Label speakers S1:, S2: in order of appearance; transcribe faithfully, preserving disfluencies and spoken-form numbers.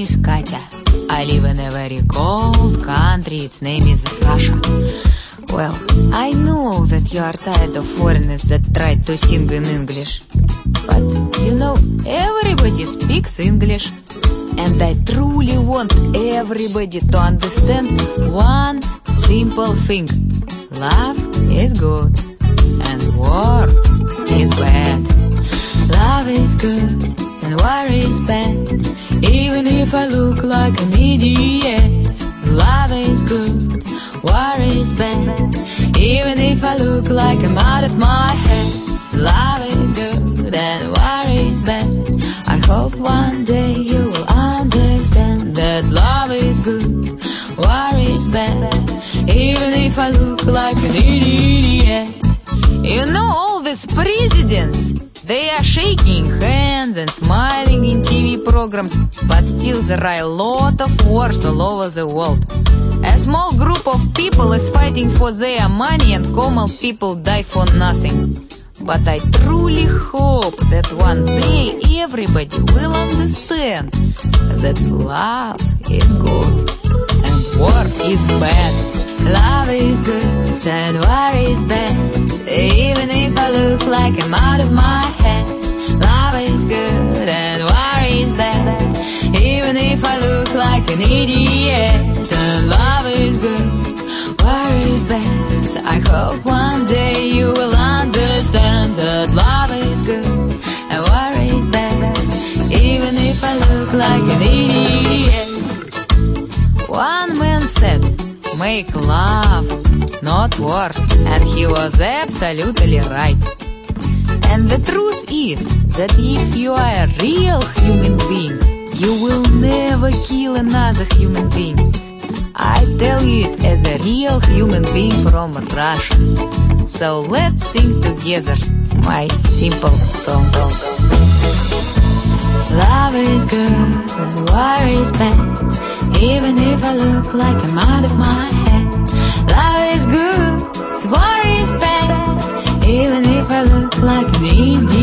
S1: is Katya. I live in a very cold country, its name is Russia. Well, I know that you are tired of foreigners that try to sing in English. But, you know, everybody speaks English. And I truly want everybody to understand one simple thing. Love is good and war is bad. Love is good and war is bad. Even if I look like an idiot. Love is good, war is bad. Even if I look like I'm out of my head. Love is good and war is bad. I hope one day you will understand that love is good, war is bad. Even if I look like an idiot. You know, all these presidents, they are shaking hands and smiling in T V programs, but still there are a lot of wars all over the world. A small group of people is fighting for their money and common people die for nothing. But I truly hope that one day everybody will understand that love is good and war is bad. Love is good and war is bad. Even if I look like I'm out of my head. Love is good and war is bad. Even if I look like an idiot. And love is good, war is bad. I hope one day you will understand that love is good and war is bad. Even if I look like an idiot. One man said, make love, not war. And he was absolutely right. And the truth is that if you are a real human being, you will never kill another human being. I tell you it as a real human being from Russia. So let's sing together my simple song. Love is good and war is bad. Even if I look like I'm out of my head. Love is good, war is bad. Even if I look like an idiot.